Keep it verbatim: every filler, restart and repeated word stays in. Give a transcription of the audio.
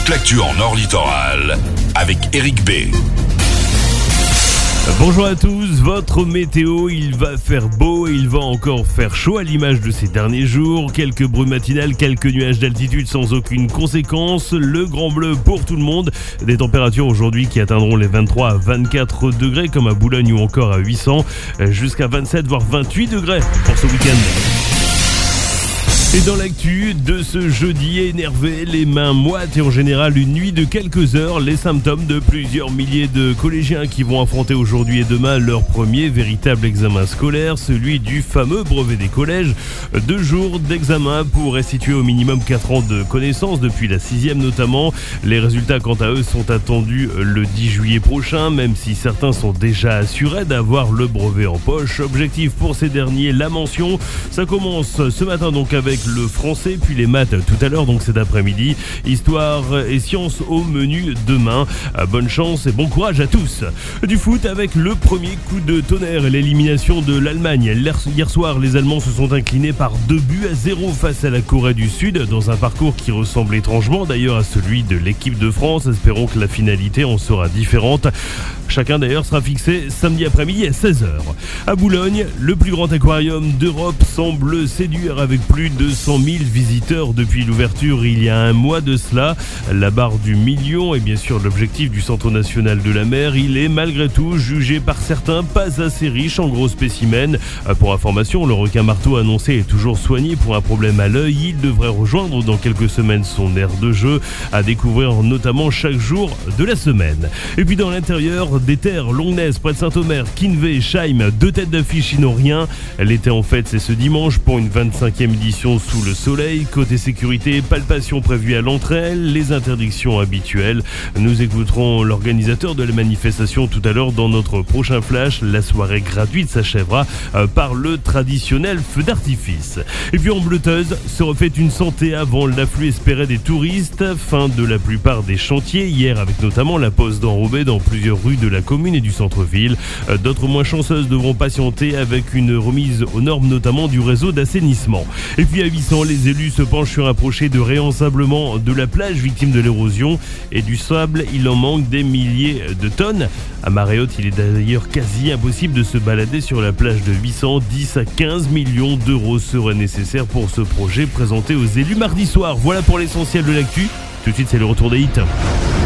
toute l'actu en Nord Littoral avec Eric B. Bonjour à tous, votre météo, il va faire beau et il va encore faire chaud à l'image de ces derniers jours. Quelques brumes matinales, quelques nuages d'altitude sans aucune conséquence. Le grand bleu pour tout le monde. Des températures aujourd'hui qui atteindront les vingt-trois à vingt-quatre degrés comme à Boulogne ou encore à Huissan. Jusqu'à vingt-sept voire vingt-huit degrés pour ce week-end. Et dans l'actu de ce jeudi, énervé, les mains moites et en général une nuit de quelques heures, les symptômes de plusieurs milliers de collégiens qui vont affronter aujourd'hui et demain leur premier véritable examen scolaire, celui du fameux brevet des collèges. Deux jours d'examen pour restituer au minimum quatre ans de connaissances, depuis la sixième notamment. Les résultats quant à eux sont attendus le dix juillet prochain, même si certains sont déjà assurés d'avoir le brevet en poche. Objectif pour ces derniers, la mention. Ça commence ce matin donc avec le français, puis les maths tout à l'heure, donc cet après-midi. Histoire et sciences au menu demain. Bonne chance et bon courage à tous. Du foot avec le premier coup de tonnerre et l'élimination de l'Allemagne. Hier soir, les Allemands se sont inclinés par deux buts à zéro face à la Corée du Sud, dans un parcours qui ressemble étrangement d'ailleurs à celui de l'équipe de France. Espérons que la finalité en sera différente. Chacun d'ailleurs sera fixé samedi après-midi à seize heures. À Boulogne, le plus grand aquarium d'Europe semble séduire avec plus de cent mille visiteurs depuis l'ouverture il y a un mois de cela. La barre du million est bien sûr l'objectif du Centre national de la mer. Il est malgré tout jugé par certains pas assez riche en gros spécimens. Pour information, le requin marteau annoncé est toujours soigné pour un problème à l'œil. Il devrait rejoindre dans quelques semaines son aire de jeu, à découvrir notamment chaque jour de la semaine. Et puis dans l'intérieur, des terres, Longnes, près de Saint-Omer, Kinvé, Scheim, deux têtes d'affiche qui n'ont rien. L'été en fait, c'est ce dimanche pour une vingt-cinquième édition sous le soleil. Côté sécurité, palpation prévue à l'entrée, les interdictions habituelles. Nous écouterons l'organisateur de la manifestation tout à l'heure dans notre prochain flash. La soirée gratuite s'achèvera par le traditionnel feu d'artifice. Et puis en bleuteuse, se refait une santé avant l'afflux espéré des touristes. Fin de la plupart des chantiers hier, avec notamment la pose d'enrobés dans plusieurs rues de la commune et du centre-ville. D'autres moins chanceuses devront patienter avec une remise aux normes notamment du réseau d'assainissement. Et puis à Huissan, les élus se penchent sur un projet de réensablement de la plage victime de l'érosion et du sable. Il en manque des milliers de tonnes. À marée haute, il est d'ailleurs quasi impossible de se balader sur la plage de Huissan. dix à quinze millions d'euros seraient nécessaires pour ce projet présenté aux élus mardi soir. Voilà pour l'essentiel de l'actu. Tout de suite, c'est le retour des hits.